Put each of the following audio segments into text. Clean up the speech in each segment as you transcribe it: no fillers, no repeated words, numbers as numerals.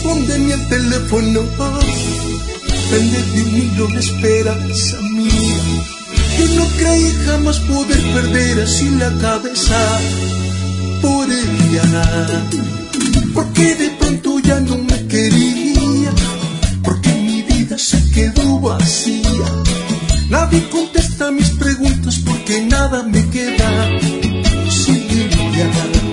responde ni el teléfono. Prende de un hilo la esperanza mía. Yo no creí jamás poder perder así la cabeza por ella. Porque de pronto ya no me quería, porque mi vida se quedó vacía. Nadie contesta mis preguntas porque nada me queda sin ella.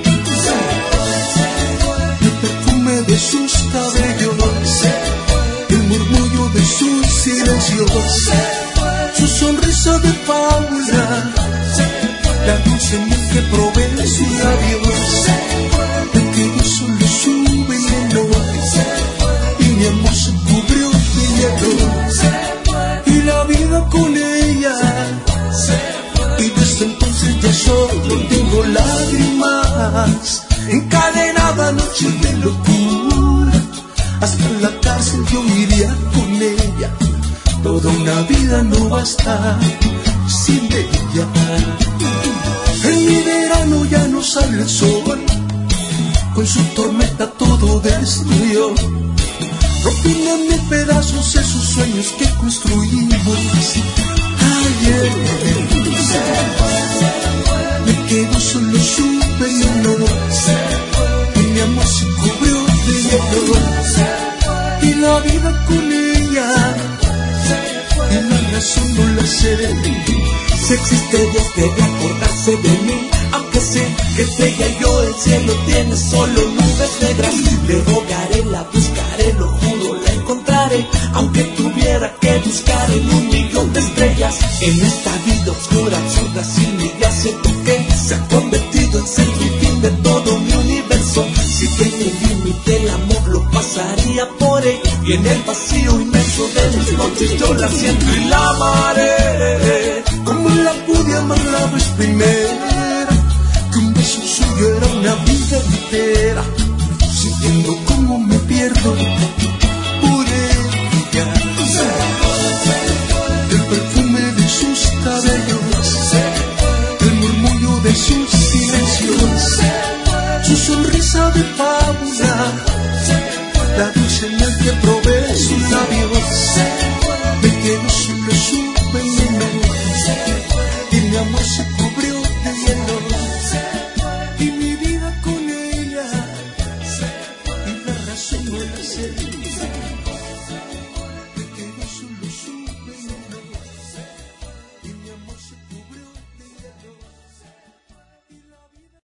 El perfume de sus cabellos, el murmullo de sus silencios, su sonrisa de fábula, la dulce miel que probé en sus labios, de que yo solo su veneno y mi amor se cubrió de hielo y la vida con ella. Y desde entonces ya solo tengo lágrimas, encadenada noche de locura, hasta la cárcel yo iría con ella. Toda una vida no basta sin ella. En mi verano ya no sale el sol, con su tormenta todo destruyó, rompiendo en mil pedazos esos sueños que construimos ayer. Me quedó solo su veneno y mi amor se cubrió de hielo y la vida con ella. Y la razón no la sé. Si existe Dios debe acordarse de mí, aunque sé que ella y yo el cielo tiene solo nubes negras. Le rogaré, la buscaré, lo juro, la encontraré, aunque tuviera que buscar en 1.000.000 de estrellas. En esta vida oscura, absurda, sin mi gracia, que se ha convertido en centro y fin de todo mi universo. Si tiene límite el amor lo pasaría por él, y en el vacío inmenso de las noches yo la siento y la amaré. Como la pude amar la vez primera, que un beso suyo era una vida entera, sintiendo como me pierdo por ella. El perfume de sus cabellos, el murmullo de sus silencios, su sonrisa de fábula, la dulce miel que probé